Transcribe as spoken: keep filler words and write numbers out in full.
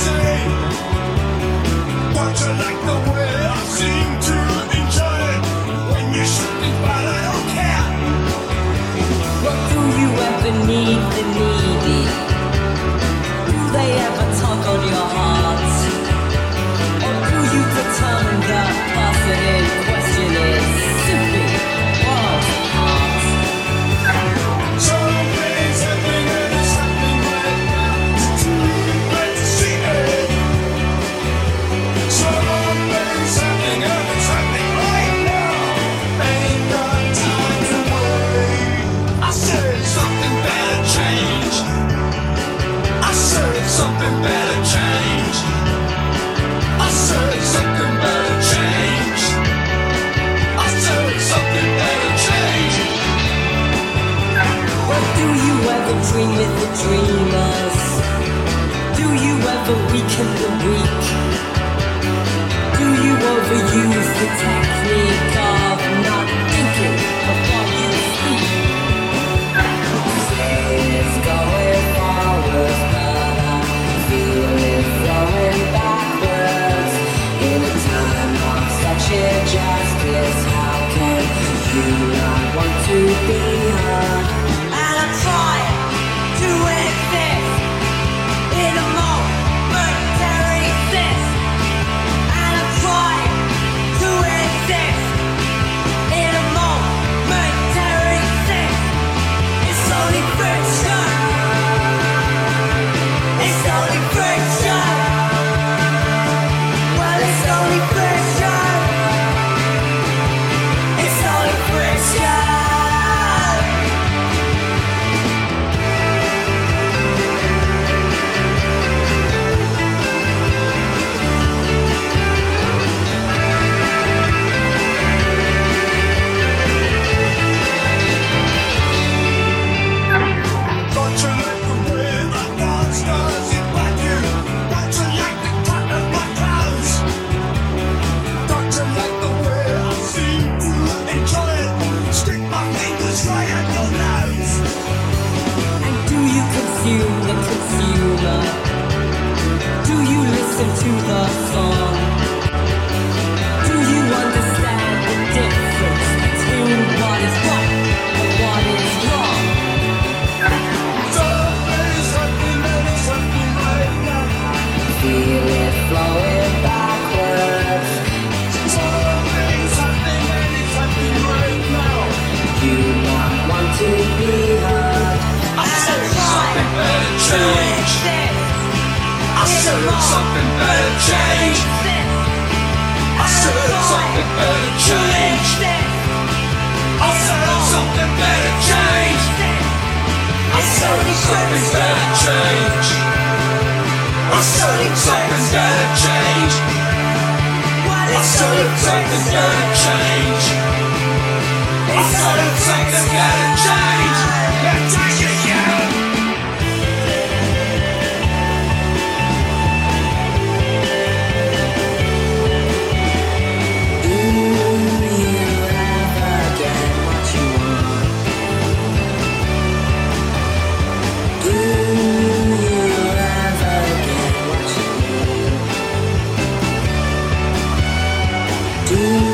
Beneath the needy, do they ever tug on your heart? Or do you determine the person in question is simply worlds apart? Something's happening and it's happening right now. It's too late to see it. Something's happening and it's happening right now. Ain't got time to wait. I said something better change. I said something better change. I said something better change. I said something better change. Or do you ever dream with the dreamers? Do you ever weaken the weak? Do you overuse the technique of not thinking before you speak? It's going forward, but I feel it flowing backwards. In a time of such injustice, how can you not want to be heard? And I'm trying to exist in a momentary exist. And I'm trying to exist in a momentary exist. It's only friction. It's only friction. Well, it's only friction. It's only friction. Don't you like the way the dance does it like you? Don't you like the cut of my clothes? Don't you like the way I seem to enjoy it? Stick my fingers right at your nose. And do you consume the consumer? Do you listen to the song? Do you understand the difference between what is right and what is wrong? Something's happening and it's happening right now. Feel it flowing backwards. Something's happening and it's happening right now. You not want to be heard. I said something better change. I said something better change. I said something better change. I said something better change. I said something better change. I said something better change. I said something better change. I said something better change. Let's take it again. Do you ever get what you want? Do you ever get what you need? Do